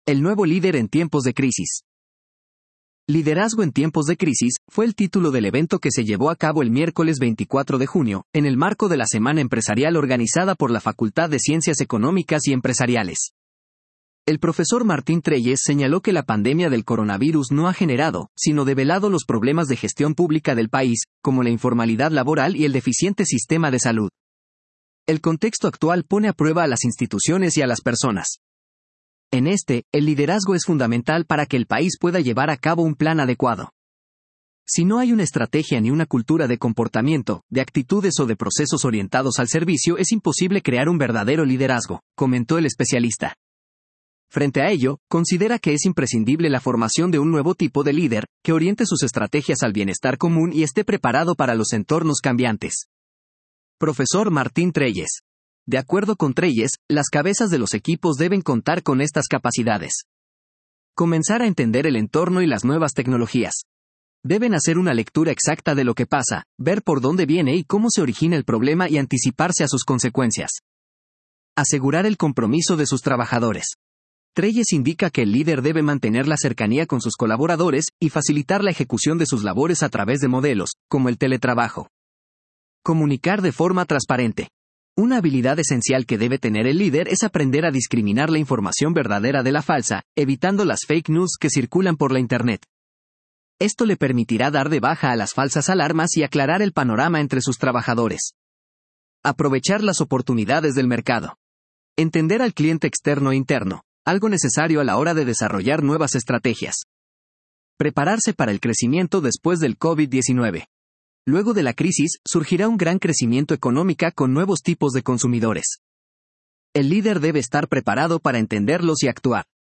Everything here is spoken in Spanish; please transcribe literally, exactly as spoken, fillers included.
El nuevo líder en tiempos de crisis. Liderazgo en tiempos de crisis fue el título del evento que se llevó a cabo el miércoles veinticuatro de junio, en el marco de la Semana Empresarial organizada por la Facultad de Ciencias Económicas y Empresariales. El profesor Martín Trelles señaló que la pandemia del coronavirus no ha generado, sino develado los problemas de gestión pública del país, como la informalidad laboral y el deficiente sistema de salud. El contexto actual pone a prueba a las instituciones y a las personas. En este, el liderazgo es fundamental para que el país pueda llevar a cabo un plan adecuado. Si no hay una estrategia ni una cultura de comportamiento, de actitudes o de procesos orientados al servicio, es imposible crear un verdadero liderazgo, comentó el especialista. Frente a ello, considera que es imprescindible la formación de un nuevo tipo de líder, que oriente sus estrategias al bienestar común y esté preparado para los entornos cambiantes. Profesor Martín Trelles. De acuerdo con Trelles, las cabezas de los equipos deben contar con estas capacidades. Comenzar a entender el entorno y las nuevas tecnologías. Deben hacer una lectura exacta de lo que pasa, ver por dónde viene y cómo se origina el problema y anticiparse a sus consecuencias. Asegurar el compromiso de sus trabajadores. Trelles indica que el líder debe mantener la cercanía con sus colaboradores y facilitar la ejecución de sus labores a través de modelos, como el teletrabajo. Comunicar de forma transparente. Una habilidad esencial que debe tener el líder es aprender a discriminar la información verdadera de la falsa, evitando las fake news que circulan por la Internet. Esto le permitirá dar de baja a las falsas alarmas y aclarar el panorama entre sus trabajadores. Aprovechar las oportunidades del mercado. Entender al cliente externo e interno, algo necesario a la hora de desarrollar nuevas estrategias. Prepararse para el crecimiento después del COVID diecinueve. Luego de la crisis, surgirá un gran crecimiento económico con nuevos tipos de consumidores. El líder debe estar preparado para entenderlos y actuar.